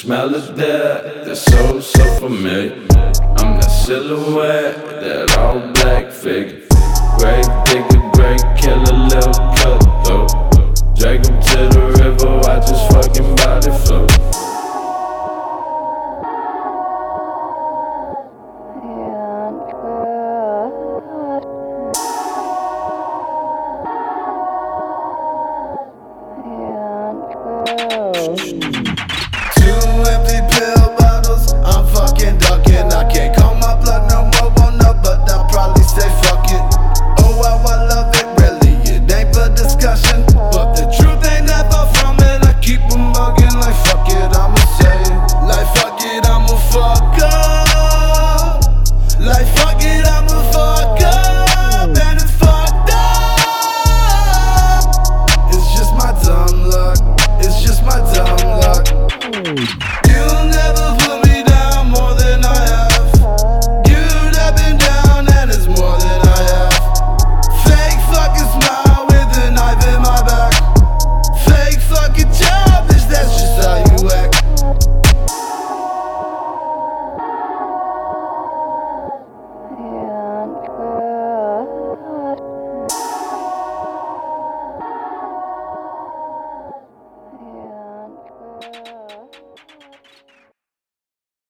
smell of that, that's so familiar. I'm that silhouette, that all black figure. Great digger, great killer, little cutthroat. Drag him to the river, watch his fucking body float. Two empty pill bottles, I'm fucking ducking, I can't call